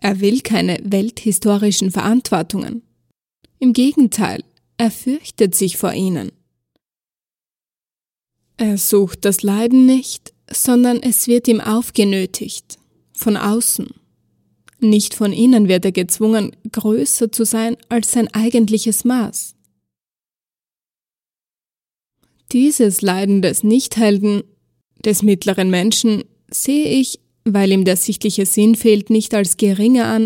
Er will keine welthistorischen Verantwortungen. Im Gegenteil, er fürchtet sich vor ihnen. Er sucht das Leiden nicht, sondern es wird ihm aufgenötigt, von außen. Nicht von innen wird er gezwungen, größer zu sein als sein eigentliches Maß. Dieses Leiden des Nichthelden, des mittleren Menschen, sehe ich, weil ihm der sichtliche Sinn fehlt, nicht als geringer an,